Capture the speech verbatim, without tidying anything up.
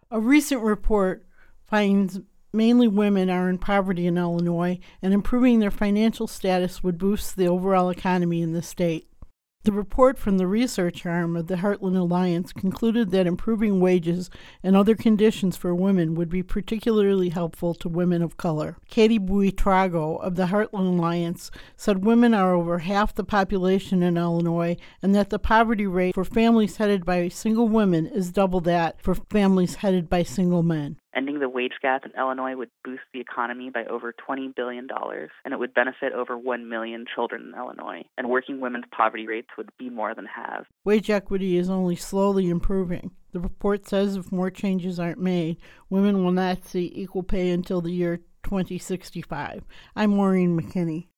A recent report finds mainly women are in poverty in Illinois, and improving their financial status would boost the overall economy in the state. The report from the research arm of the Heartland Alliance concluded that improving wages and other conditions for women would be particularly helpful to women of color. Katie Buitrago of the Heartland Alliance said women are over half the population in Illinois and that the poverty rate for families headed by single women is double that for families headed by single men. Ending the wage gap in Illinois would boost the economy by over twenty billion dollars, and it would benefit over one million children in Illinois, and working women's poverty rates would be more than halved. Wage equity is only slowly improving. The report says if more changes aren't made, women will not see equal pay until the year twenty sixty-five. I'm Maureen McKinney.